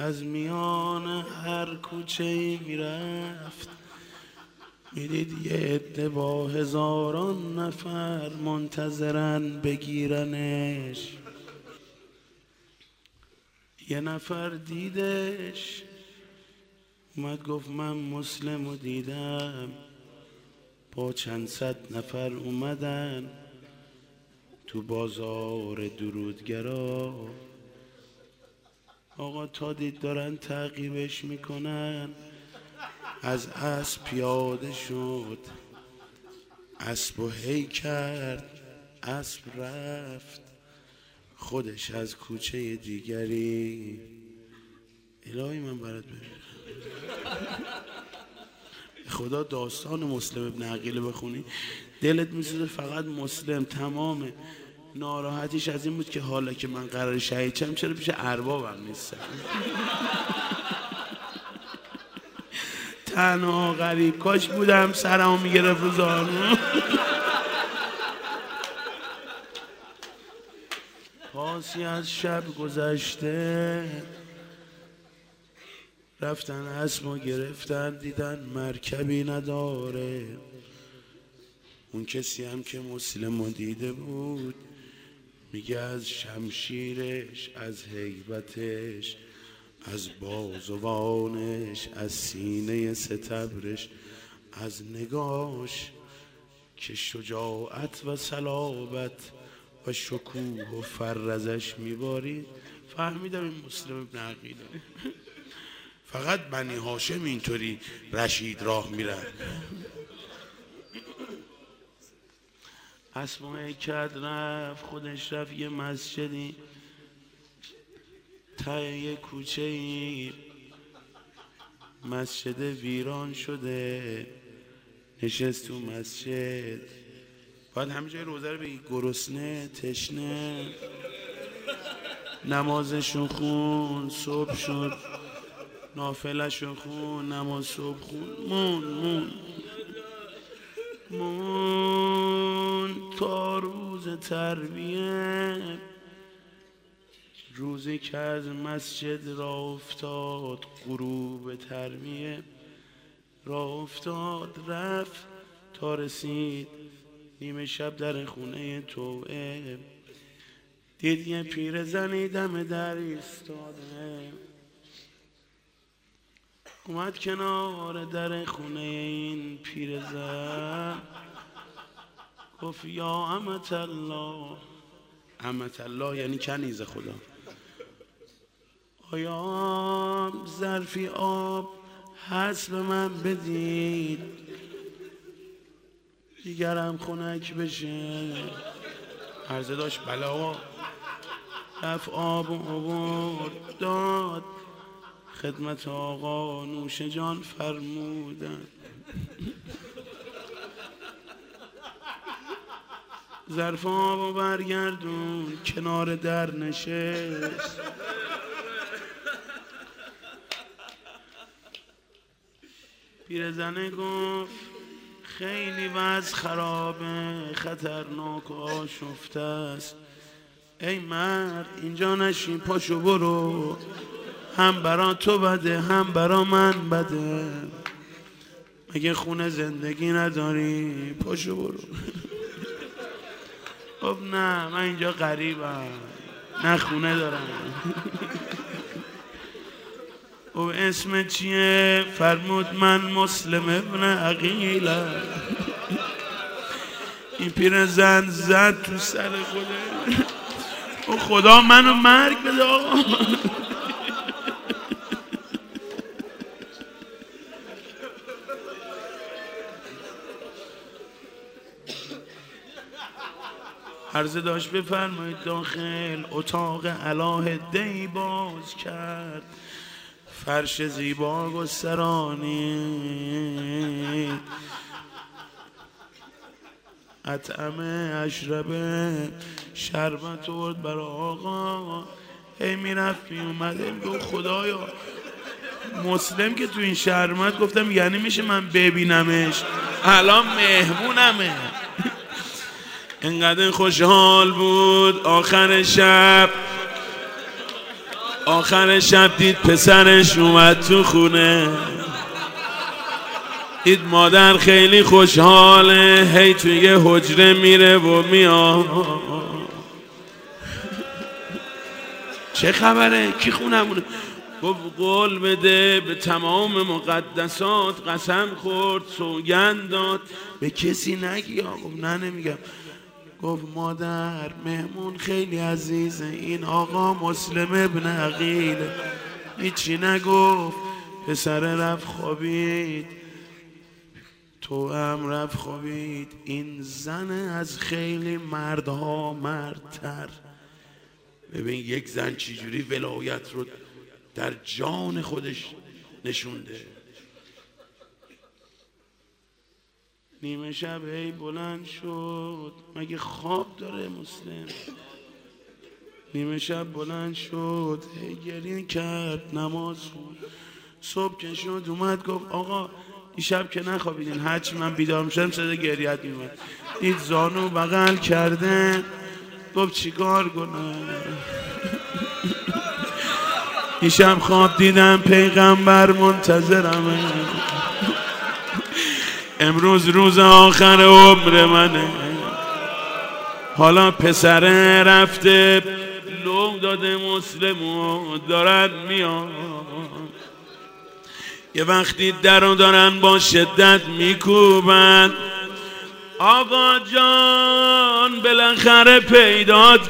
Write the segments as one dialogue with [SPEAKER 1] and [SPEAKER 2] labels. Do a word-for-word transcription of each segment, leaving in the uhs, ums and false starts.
[SPEAKER 1] از میان هر کوچه میرفت، میدید یه عده با هزاران نفر منتظرن بگیرنش. یه نفر دیدش اومد گفت من مسلم رو دیدم، با چند صد نفر اومدن تو بازار درودگرا. آقا تا دید دارن تعقیبش میکنن، از اسب پیاده شد، اسب و هی کرد، اسب رفت، خودش از کوچه دیگری. الهی من برات بگم خدا داستان مسلم ابن عقیل بخونی دلت میسوزه. فقط مسلم تمام ناراحتیش از این بود که حالا که من قرار شهید شم چرا پیش اربابم نیستم. تنها غریب کاش بودم سرمو میگرفت رو زانو. پاسی از شب گذشته رفتن اسمو گرفتن، دیدن مرکبی نداره. اون کسی هم که مسلمو دیده بود میگه از شمشیرش، از هیبتش، از بازوانش، از سینه ستبرش، از نگاش که شجاعت و صلابت و شکوه و فر ازش میبارید فهمیدم این مسلم ابن عقیله. فقط بنی هاشم اینطوری رشید راه میرن. اسماعی کد رفت، خودش رفت یه مسجدی ته یه کوچه ای، مسجد ویران شده. نشست تو مسجد، باید همه جای روزه رو بگی گرسنه تشنه. نمازشون خون، صبح شد نافلشون خون، نماز صبح خون، مون مون مون تا روز تربیه. روزی که از مسجد را افتاد، غروب تربیه را افتاد، رفت تا رسید نیمه شب در خونه توعه. دید یه پیر زنی دم در ایستاده، اومد کنار در خونه این پیر زن، گفت یا امت الله. امت الله یعنی کنیز خدا. آیا ظرفی آب هست به من بدید دیگرم خنک بشه؟ عرضه داشت بله آقا. رفت آب و آورد داد خدمت آقا. نوش جان فرمودن ظرف آب و برگردون، کنار در نشست. پیرزنه گفت خیلی وضع خرابه، خطرناک و آشفته است. ای مرد اینجا نشین، پاشو برو، هم برا تو بده هم برا من بده. مگه خونه زندگی نداری؟ پاشو برو. خب نه من اینجا غریبم، نه خونه دارم. خب اسم چیه؟ فرمود من مسلم ابن عقیلم. این پیرزن زد تو سر خوده، او خدا منو مرگ بده آقا. عرضه داشت بفرمایید داخل. اتاق علاهده باز کرد، فرش زیبا گسترانی، اطعمه اشربه شربت ورد برای آقا. هی میرفت میومده میگو خدایا مسلم که تو این شرمت. گفتم یعنی میشه من ببینمش؟ الان مهمونمه. انقدر خوشحال بود آخر شب آخر شب دید پسرش اومد تو خونه، دید مادر خیلی خوشحاله، هی توی حجره میره و میاد. چه خبره؟ کی خونمونه؟ گفت قول بده به تمام مقدسات، قسم خورد، سوگند داد به کسی نگی. گفت نه نمیگم. گفت مادر مهمون خیلی عزیزه، این آقا مسلم ابن عقیل. هیچی نگفت. پسر رفت خوابید، تو هم رفت خوابید. این زن از خیلی مردها مردتر. ببین یک زن چجوری ولایت رو در جان خودش نشونده. نیمه شب هی بلند شد، مگه خواب داره مسلم؟ نیمه شب بلند شد، هی گریه کرد، نماز خوند. صبح که شد اومد گفت آقا این شب که نخوابیدین، هرچی من بیدار میشدم صدای گریت میومد. دید زانو بغل کرده، گفت چیکار کنم؟ این شب خواب دیدم پیغمبر منتظرمه، امروز روز آخر عمر منه. حالا پسره رفته لو داده مسلمو دارن میان. یه وقتی در رو دارن با شدت میکوبن، آقا جان بالاخره پیدات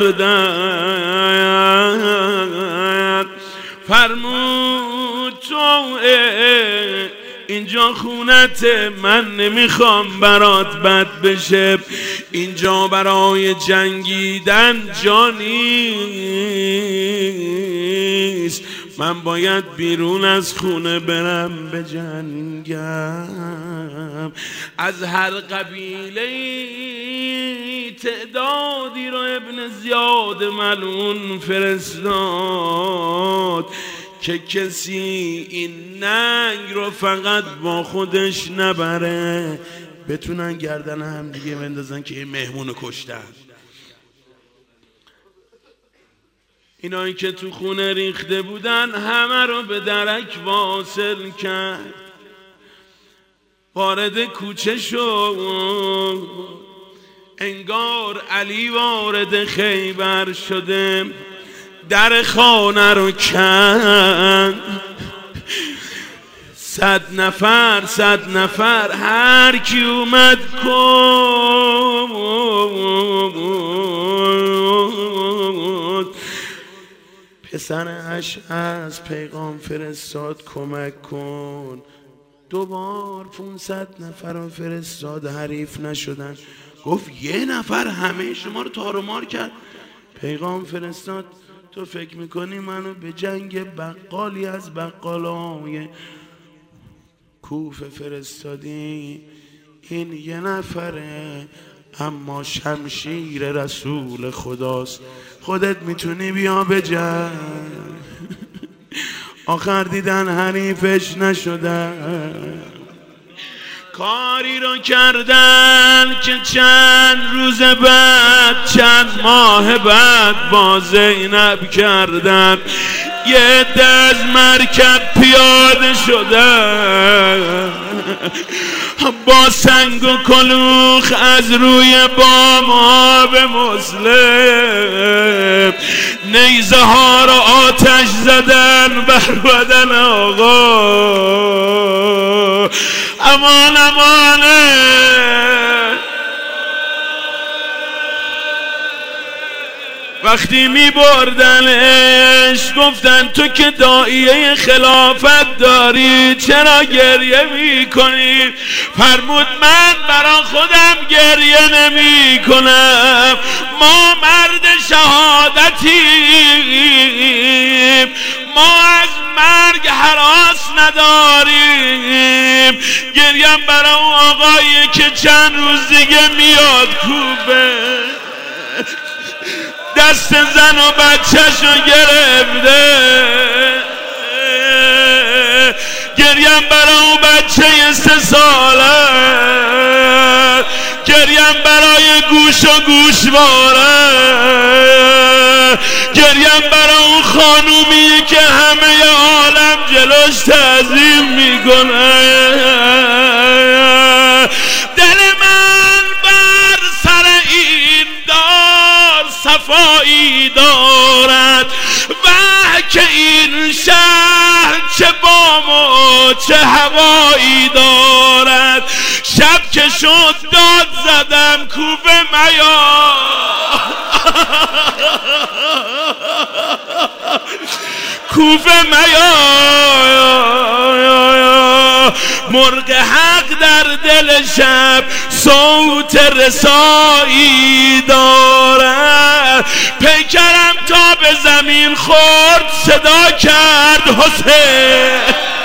[SPEAKER 1] کردن. فرمود تو اینجا خونت، من نمیخوام برات بد بشه، اینجا برای جنگیدن جا نیست، من باید بیرون از خونه برم بجنگم. از هر قبیله تعدادی رو ابن زیاد ملعون فرستاد که کسی این ننگ رو فقط با خودش نبره، بتونن گردن هم دیگه بندازن که این مهمون کشتن. اینایی که تو خونه ریخته بودن همه رو به درک واصل کرد. وارد کوچه شد، انگار علی وارد خیبر شده، در خانه رو کند. صد نفر صد نفر هر کی اومد کن. پسرش از پیغام فرستاد کمک کن. دوبار پونصد نفر رو فرستاد، حریف نشدن. گفت یه نفر همه شما رو تار و مار کرد. پیغام فرستاد تو فکر میکنی منو به جنگ بقالی از بقالای کوفه فرستادی؟ این یه نفره اما شمشیر رسول خداست، خودت میتونی بیا به جنگ. آخر دیدن حریفش نشدن، کاری رو کردن که چند روز بعد چند ماه بعد با زینب کردن. یه عده از مرکب پیاده شدن، با سنگ و کلوخ از روی بام آب مسلم نیزه ها رو آتش زدن بر بدن آقا. امان امانه وقتی می بردنش گفتن تو که داعیه خلافت داری چرا گریه می کنی؟ فرمود من برا خودم گریه نمی کنم، ما مرد شهادتیم، ما از مرگ هراس نداریم. گریم برای اون آقایی که چند روز دیگه میاد کوبه، دست زن و بچه‌شو گرفته. گریم برای اون بچه سه ساله، گریم برای گوش و گوشواره. گریم برای اون خانومی که همه عالم جلوش تعظیم میکنه. دل من بر سر این دار صفایی دارد و که این شهر چه بام و چه هوایی دارد. شب که شد داد زدم کوفه میا کوفه میا مرغ حق در دل شب صوت رسایی دارد. پیکرم تا به زمین خورد صدا کرد حسین.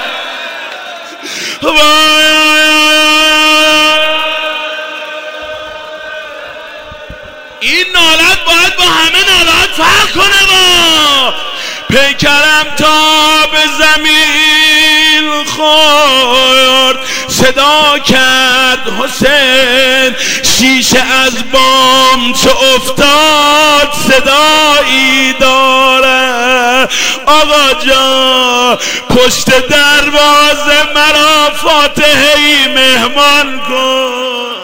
[SPEAKER 1] این نالت باید با همه نالت فرق کنه. با پیکرم تا به زمین خورد صدا کرد حسین. شیشه از بام چه افتاد صدایی داره. آقا جان پشت دروازه مرا فاتحه‌ای مهمان کن.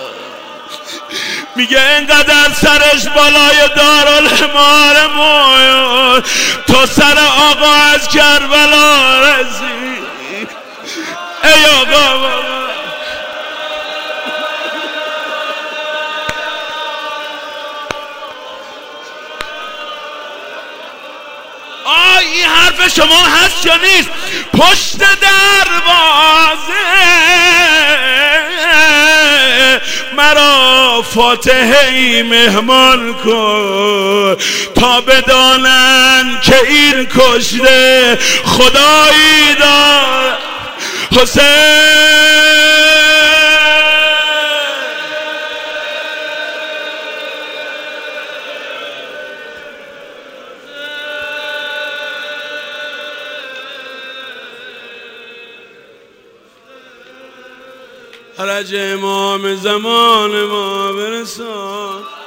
[SPEAKER 1] میگه اینقدر سرش بالای دارالامام تا سر آقا از کربلا رسید. ای آقا بابا آه این حرف شما هست یا نیست؟ پشت دروازه مرا فاتحه‌ای مهمان کن تا بدانن که این کشته خدایی دار. حسین عرج امام زمان ما برسان.